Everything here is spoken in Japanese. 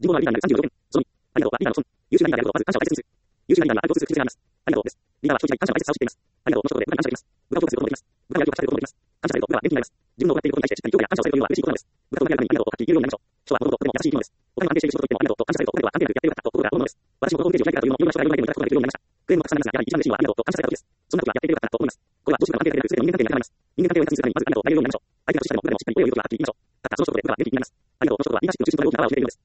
人口の割リーダーになる36件。その2、ありがとうはリーダーの損。優秀なリーダーであることをまず感謝を大切にする。優秀なリーダーになることを通じてあります。ありがとうです。リーダーは長期に感謝を大切さを知っています。ありがとうの一言で部下に感謝できます。部下を強くすることもできます。部下がやる気を発揮することもできます。感謝されると部下は元気になります。自分の行っていることに対してしっかり評価や感謝をされるというのは嬉しいことなのです。部下と部下にありがとうをはっきり言えるようになりましょう。人はもともととても優しい生き物です。他にも安定している仕事といってもありがとうと感謝されると彼は関係なくやってよかったと心が思うのです。私もこのホームページを開いたというのもいろんな人がいろんな意見をいただくことができるようになりました。クレームもたくさんありますが、やはり一番嬉しいのはありがとうと感謝されたことです。そんな時はやっていてよかったなと思います。これは上司との関係だけでなく全ての人間関係に当てはまります。人間関係を大切にするためにまずありがとうを伝えるようになりましょう。相手が年下でも部下でもしっかり声を言うことがはっきり言いましょう。たったその一言で部下が元気になります。ありがとうの一言はリーダーシップの中心となる大きな泡を決めているのです。